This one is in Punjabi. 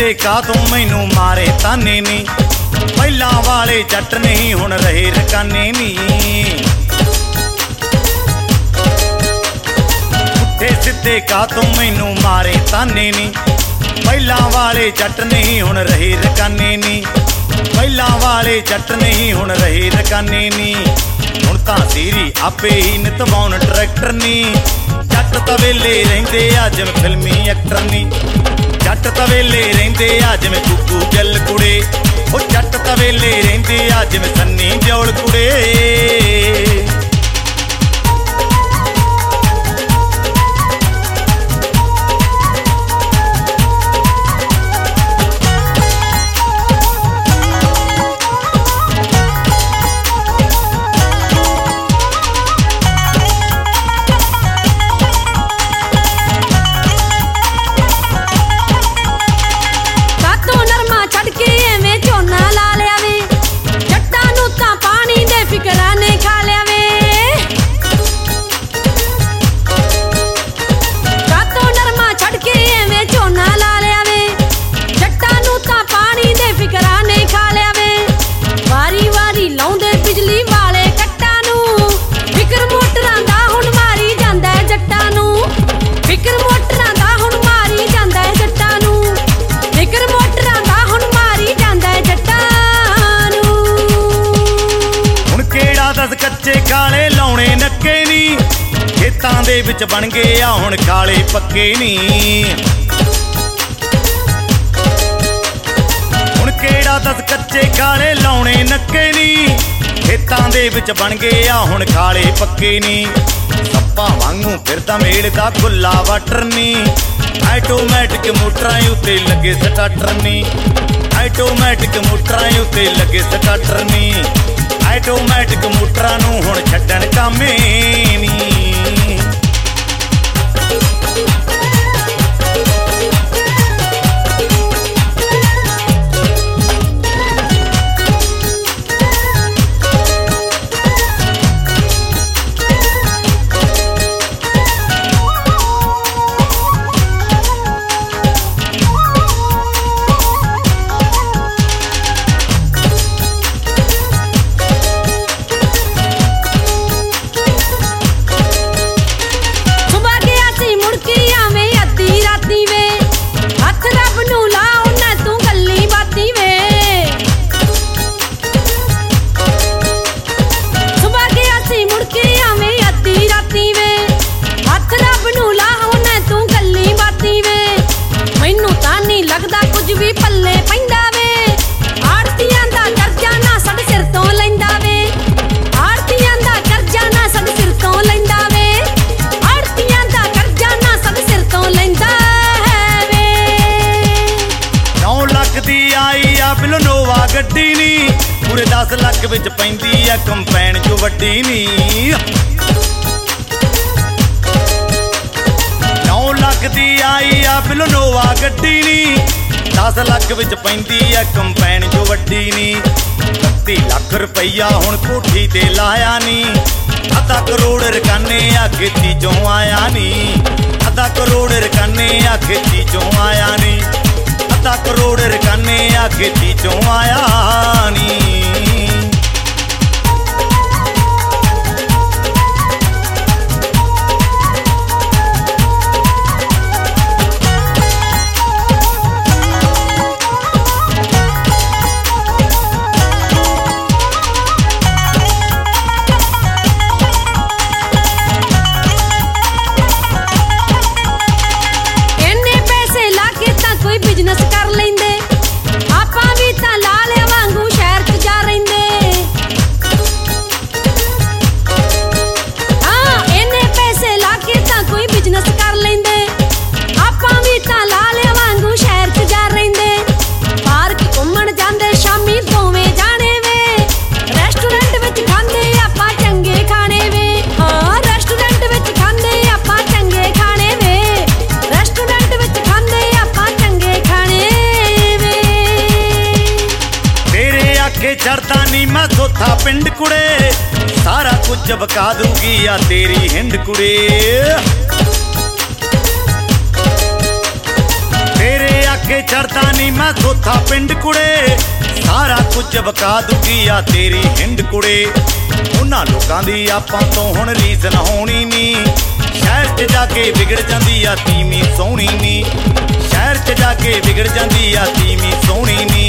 ਸਿੱਧੇ ਕਾ ਤੂੰ ਮੈਨੂੰ ਮਾਰੇ ਤਾਨੇ ਨੀ, ਪਹਿਲਾਂ ਵਾਲੇ ਜੱਟ ਨਹੀਂ ਹੁਣ ਰਹੇ ਰਕਾਨੇ ਨੀ। ਪੁੱਠੇ ਸਿੱਧੇ ਕਾ ਤੂੰ ਮੈਨੂੰ ਮਾਰੇ ਤਾਨੇ ਨੀ, ਪਹਿਲਾਂ ਵਾਲੇ ਜੱਟ ਨਹੀਂ ਹੁਣ ਰਹੇ ਰਕਾਨੇ ਨੀ, ਪਹਿਲਾਂ ਵਾਲੇ ਜੱਟ ਨਹੀਂ ਹੁਣ ਰਹੇ ਰਕਾਨੇ ਨੀ। ਹੁਣ ਤਾਂ ਸੀਰੀ ਆਪੇ ਹੀ ਨਿਤਵਾਉਣ ਡਾਇਰੈਕਟਰ ਨੀ, ਜੱਟ ਤਾਂ ਵੇਲੇ ਰਹਿੰਦੇ ਆ ਜਿਵੇਂ ਫਿਲਮੀ ਐਕਟਰ ਨੀ, ਜੱਟ ਤਾਂ ਵੇਲੇ ਰਹਿੰਦੇ ਆ ਜਿਵੇਂ ਗੁੱਗੂ ਗਿੱਲ ਕੁੜੇ, ਉਹ ਜੱਟ ਤਾਂ ਵੇਲੇ ਰਹਿੰਦੇ ਆ ਜਿਵੇਂ ਸੰਨੀ ਦਿਓਲ ਕੁੜੇ। ਕੱਚੇ ਕਾਲੇ ਲਾਉਣੇ ਨੱਕੇ ਨੀ, ਖੇਤਾਂ ਦੇ ਵਿੱਚ ਬਣ ਗਏ ਆ ਹੁਣ ਕਾਲੇ ਪੱਕੇ ਨੀ। ਹੁਣ ਕਿਹੜਾ ਦੱਸ ਕੱਚੇ ਕਾਲੇ ਲਾਉਣੇ ਨੱਕੇ ਨੀ, ਖੇਤਾਂ ਦੇ ਵਿੱਚ ਬਣ ਗਏ ਆ ਹੁਣ ਕਾਲੇ ਪੱਕੇ ਨੀ। ਸੱਪਾਂ ਵਾਂਗੂ ਫਿਰਦਾ ਮੇਲ ਦਾ ਖੁੱਲਾ ਵਾਟਰ ਨੀ, ਆਟੋਮੈਟਿਕ ਮੋਟਰਾਂ ਉੱਤੇ ਲੱਗੇ ਸਟਾਰਟਰ ਨੀ, ਆਟੋਮੈਟਿਕ ਮੋਟਰਾਂ ਉੱਤੇ ਲੱਗੇ ਸਟਾਰਟਰ ਨੀ। ਆਟੋਮੈਟਿਕ ਮੋਟਰਾਂ ਨੂੰ ਹੁਣ ਛੱਡਣ ਕਾਮੇ ਨੀ। ਪੱਲੇ ਪੈਂਦਾ ਵੇ ਆੜਤੀਆਂ ਦਾ ਕਰਜ਼ਾ ਨਾ ਸਾਡੇ ਸਿਰ ਤੋਂ ਲੈਂਦਾ ਵੇ, ਆੜਤੀਆਂ ਦਾ ਕਰਜ਼ਾ ਨਾ ਸਾਡੇ ਸਿਰ ਤੋਂ ਲੈਂਦਾ ਵੇ, ਆੜਤੀਆਂ ਦਾ ਕਰਜ਼ਾ ਨਾ ਸਾਡੇ ਸਿਰ ਤੋਂ ਲੈਂਦਾ ਵੇ। 9 ਲੱਖ ਦੀ ਆਈ ਆ ਬਿਲਨੋਵਾ ਗੱਡੀ ਨੀ, ਪੂਰੇ 10 ਲੱਖ ਵਿੱਚ ਪੈਂਦੀ ਆ ਕੰਪੈਨ ਜੋ ਵੱਡੀ ਨੀ। 9 ਲੱਖ ਦੀ ਆਈ ਆ ਬਿਲਨੋਵਾ ਗੱਡੀ ਨੀ, 10 ਲੱਖ ਵਿੱਚ ਪੈਂਦੀ ਆ ਕੰਪੈਨ ਜੋ ਵੱਡੀ ਨੀ। 30 ਲੱਖ ਰੁਪਈਆ ਹੁਣ ਕੋਠੀ ਤੇ ਲਾਇਆ ਨੀ, ਅੱਧਾ ਕਰੋੜ ਰਕਾਨੇ ਆ ਖੇਤੀ ਚੋਂ ਆਇਆ ਨੀ, ਅੱਧਾ ਕਰੋੜ ਰਕਾਨੇ ਆ ਖੇਤੀ ਚੋਂ ਆਇਆ ਨੀ, ਅੱਧਾ ਕਰੋੜ ਰਕਾਨੇ ਆ ਖੇਤੀ ਚੋਂ ਆਇਆ ਨੀ। ਬਿਜ਼ਨਸ ਕਰ ਲੈਂਦੇ ਆਪਾਂ ਵੀ ਤਾਂ ਲਾਲਿਆਂ ਵਾਂਗੂ ਸ਼ਹਿਰ 'ਚ ਜਾ ਰਹਿੰਦੇ। ਹਾਂ ਇੰਨੇ ਪੈਸੇ ਲਾ ਕੇ ਤਾਂ ਕੋਈ ਬਿਜ਼ਨਸ ਕਰ ਲੈਂਦੇ, ਆਪਾਂ ਵੀ ਤਾਂ ਲਾਲਿਆਂ ਵਾਂਗੂ ਸ਼ਹਿਰ 'ਚ ਜਾ ਰਹਿੰਦੇ। ਪਾਰਕ ਘੁੰਮਣ ਜਾਂਦੇ ਸ਼ਾਮੀ ਦੋਵੇਂ ਜਾਣੇ ਵੇ, ਰੈਸਟੋਰੈਂਟ ਵਿੱਚ ਖਾਂਦੇ ਆਪਾਂ ਚੰਗੇ ਖਾਣੇ ਵੇ। ਹਾਂ ਰੈਸਟੋਰੈਂਟ ਵਿੱਚ ਖਾਂਦੇ ਆਪਾਂ ਚੰਗੇ ਖਾਣੇ ਵੇ, ਰੈਸਟੋਰੈਂਟ ਵਿੱਚ ਖਾਂਦੇ ਆਪਾਂ ਚੰਗੇ ਖਾਣੇ ਵੇ। ਤੇਰੇ ਆਖੇ ਚੜਦਾ ਨੀ ਮੈਂ ਸੋਥਾ ਪਿੰਡ ਕੁੜੇ, ਸਾਰਾ ਕੁਝ ਵਕਾ ਦੂਗੀ ਆ ਤੇਰੀ ਹਿੰਡ ਕੁੜੇ। ਤੇਰੇ ਕੇ ਛੱਡਦਾ ਨਹੀਂ ਮੈਂ ਸੋਥਾ ਪਿੰਡ ਕੁੜੇ, ਸਾਰਾ ਕੁਝ ਵਕਾ ਦੂਗੀ ਆ ਤੇਰੀ ਹਿੰਡ ਕੁੜੇ। ਉਹਨਾਂ ਲੋਕਾਂ ਦੀ ਆਪਾਂ ਤੋਂ ਹੁਣ ਰੀਸ ਨਾ ਹੋਣੀ ਨੀ, ਸ਼ਹਿਰ 'ਚ ਜਾ ਕੇ ਵਿਗੜ ਜਾਂਦੀ ਆ ਤੀਵੀਂ ਸੋਹਣੀ ਨੀ, ਸ਼ਹਿਰ 'ਚ ਜਾ ਕੇ ਵਿਗੜ ਜਾਂਦੀ ਆ ਤੀਵੀਂ ਸੋਹਣੀ ਨੀ।